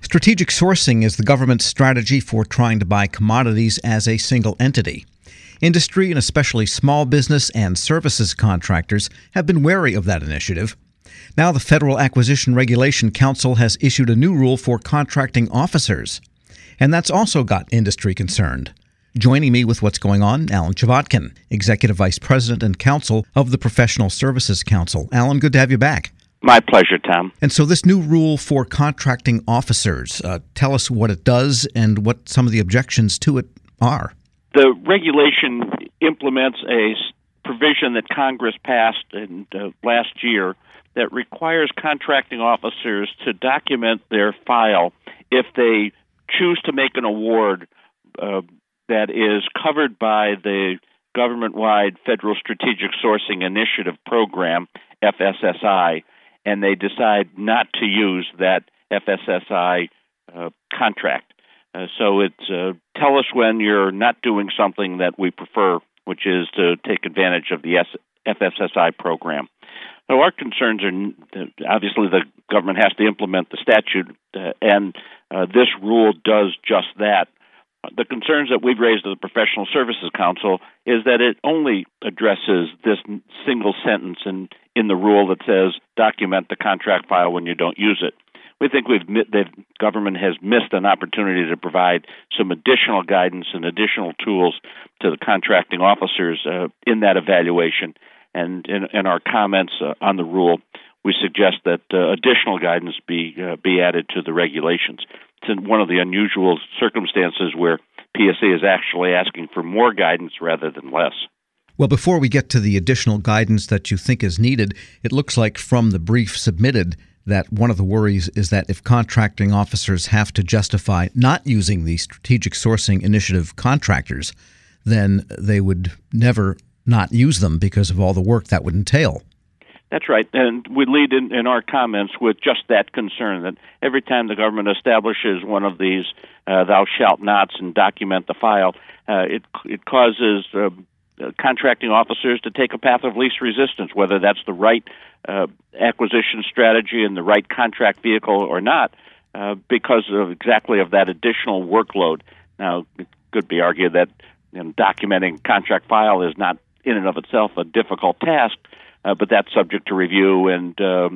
Strategic sourcing is the government's strategy for trying to buy commodities as a single entity. Industry, and especially small business and services contractors, have been wary of that initiative. Now the Federal Acquisition Regulation Council has issued a new rule for contracting officers, and that's also got industry concerned. Joining me with what's going on, Alan Chvotkin, Executive Vice President and Counsel of the Professional Services Council. Alan, good to have you back. My pleasure, Tom. And so this new rule for contracting officers, tell us what it does and what some of the objections to it are. The regulation implements a provision that Congress passed last year that requires contracting officers to document their file if they choose to make an award that is covered by the government-wide Federal Strategic Sourcing Initiative Program, FSSI, and they decide not to use that FSSI contract. So it's tell us when you're not doing something that we prefer, which is to take advantage of the FSSI program. Now, our concerns are obviously the government has to implement the statute, and this rule does just that. The concerns that we've raised to the Professional Services Council is that it only addresses this single sentence in the rule that says document the contract file when you don't use it. We think the government has missed an opportunity to provide some additional guidance and additional tools to the contracting officers in that evaluation. And in our comments on the rule, we suggest that additional guidance be added to the regulations. It's in one of the unusual circumstances where PSA is actually asking for more guidance rather than less. Well, before we get to the additional guidance that you think is needed, it looks like from the brief submitted that one of the worries is that if contracting officers have to justify not using the Strategic Sourcing Initiative contractors, then they would never not use them because of all the work that would entail. That's right, and we lead in our comments with just that concern, that every time the government establishes one of these thou shalt nots and document the file, it causes contracting officers to take a path of least resistance, whether that's the right acquisition strategy and the right contract vehicle or not, because of exactly of that additional workload. Now, it could be argued that documenting contract file is not in and of itself a difficult task, but that's subject to review and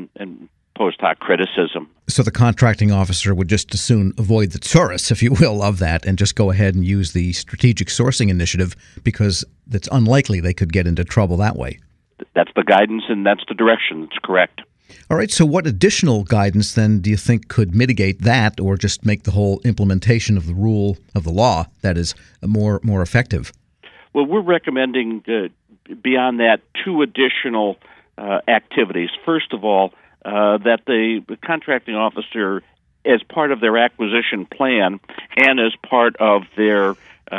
post hoc criticism. So the contracting officer would just as soon avoid the thesaurus, if you will, of that and just go ahead and use the Strategic Sourcing Initiative because it's unlikely they could get into trouble that way. That's the guidance and that's the direction. It's correct. All right. So what additional guidance then do you think could mitigate that or just make the whole implementation of the rule of the law, that is, more effective? Well, we're recommending beyond that two additional activities. First of all, that the contracting officer, as part of their acquisition plan and as part of their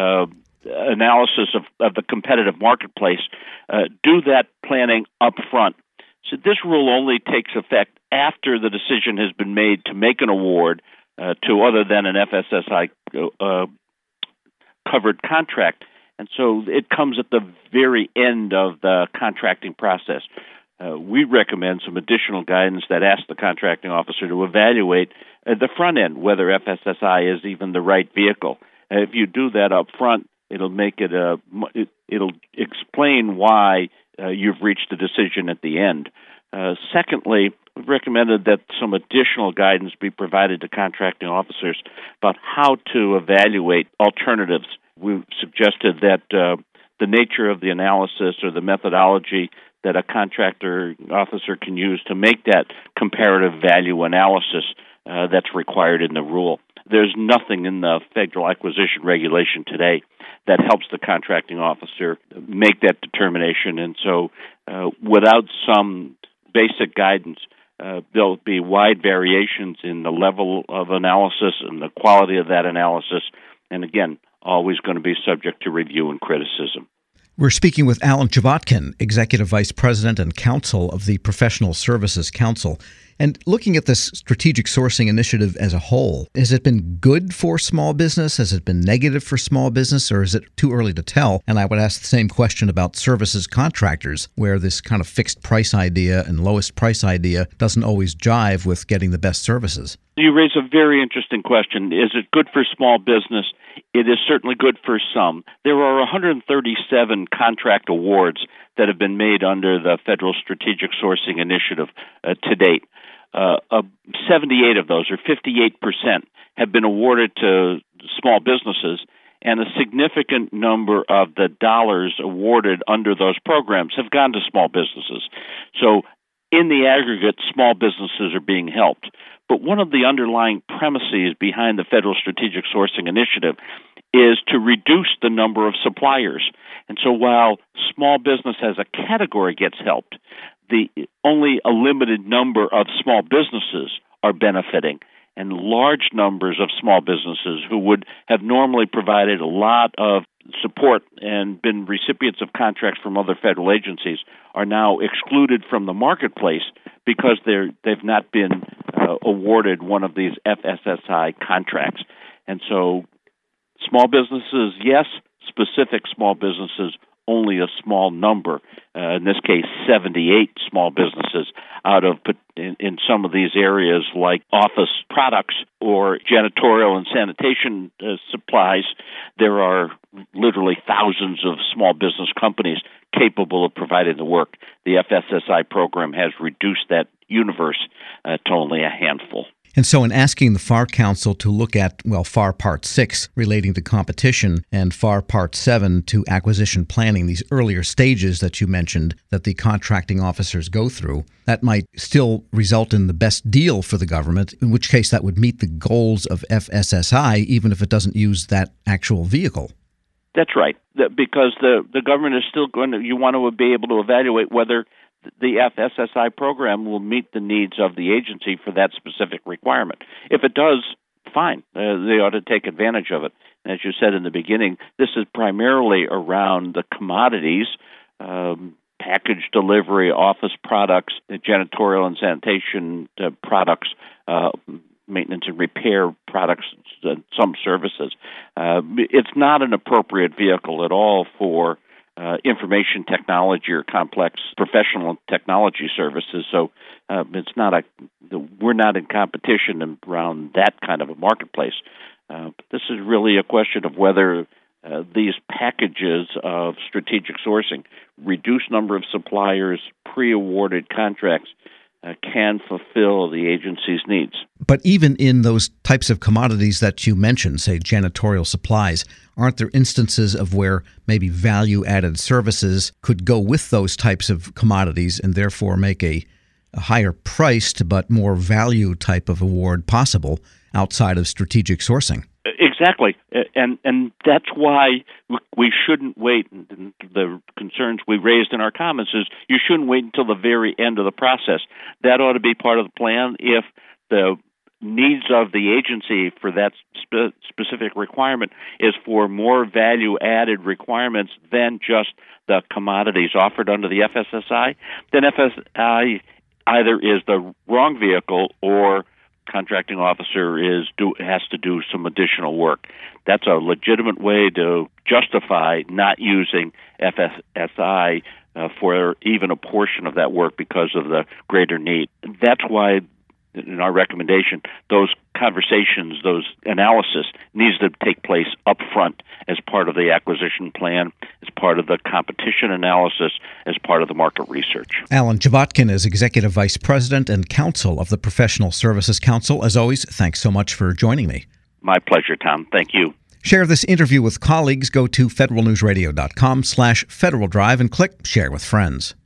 analysis of the competitive marketplace, do that planning up front. So this rule only takes effect after the decision has been made to make an award to other than an FSSI covered contract. And so it comes at the very end of the contracting process. We recommend some additional guidance that asks the contracting officer to evaluate at the front end whether FSSI is even the right vehicle. If you do that up front, it'll make it it'll explain why you've reached a decision at the end. Secondly, we've recommended that some additional guidance be provided to contracting officers about how to evaluate alternatives. We've suggested that the nature of the analysis or the methodology that a contractor officer can use to make that comparative value analysis that's required in the rule. There's nothing in the Federal Acquisition Regulation today that helps the contracting officer make that determination. And so without some basic guidance, there'll be wide variations in the level of analysis and the quality of that analysis. And again, always going to be subject to review and criticism. We're speaking with Alan Chvotkin, Executive Vice President and Counsel of the Professional Services Council. And looking at this strategic sourcing initiative as a whole, has it been good for small business? Has it been negative for small business, or is it too early to tell? And I would ask the same question about services contractors, where this kind of fixed price idea and lowest price idea doesn't always jive with getting the best services. You raise a very interesting question. Is it good for small business? It is certainly good for some. There are 137 contract awards that have been made under the Federal Strategic Sourcing Initiative to date. 78 of those, or 58%, have been awarded to small businesses, and a significant number of the dollars awarded under those programs have gone to small businesses. So in the aggregate, small businesses are being helped. But one of the underlying premises behind the Federal Strategic Sourcing Initiative is to reduce the number of suppliers. And so while small business as a category gets helped, only a limited number of small businesses are benefiting, and large numbers of small businesses who would have normally provided a lot of support and been recipients of contracts from other federal agencies are now excluded from the marketplace because they've not been awarded one of these FSSI contracts. And so small businesses, yes, specific small businesses, only a small number, in this case 78 small businesses out of, in some of these areas like office products or janitorial and sanitation supplies, there are literally thousands of small business companies capable of providing the work. The FSSI program has reduced that universe to only a handful. And so in asking the FAR Council to look at, FAR Part 6 relating to competition and FAR Part 7 to acquisition planning, these earlier stages that you mentioned that the contracting officers go through, that might still result in the best deal for the government, in which case that would meet the goals of FSSI, even if it doesn't use that actual vehicle. That's right, because the government is still you want to be able to evaluate whether the FSSI program will meet the needs of the agency for that specific requirement. If it does, fine. They ought to take advantage of it. And as you said in the beginning, this is primarily around the commodities, package delivery, office products, janitorial and sanitation products, maintenance and repair products, some services. It's not an appropriate vehicle at all for information technology or complex professional technology services. So it's not we're not in competition around that kind of a marketplace. But this is really a question of whether these packages of strategic sourcing, reduced number of suppliers, pre-awarded contracts, can fulfill the agency's needs. But even in those types of commodities that you mentioned, say janitorial supplies, aren't there instances of where maybe value-added services could go with those types of commodities and therefore make a higher priced but more value type of award possible outside of strategic sourcing? Exactly. And that's why we shouldn't wait. And the concerns we raised in our comments is you shouldn't wait until the very end of the process. That ought to be part of the plan. If the needs of the agency for that specific requirement is for more value-added requirements than just the commodities offered under the FSSI, then FSI either is the wrong vehicle or contracting officer has to do some additional work. That's a legitimate way to justify not using FSSI for even a portion of that work because of the greater need. That's why, in our recommendation, those conversations, those analysis needs to take place up front as part of the acquisition plan, as part of the competition analysis, as part of the market research. Alan Jabotikin is Executive Vice President and Counsel of the Professional Services Council. As always, thanks so much for joining me. My pleasure, Tom. Thank you. Share this interview with colleagues. Go to federalnewsradio.com/Federal Drive and click Share with Friends.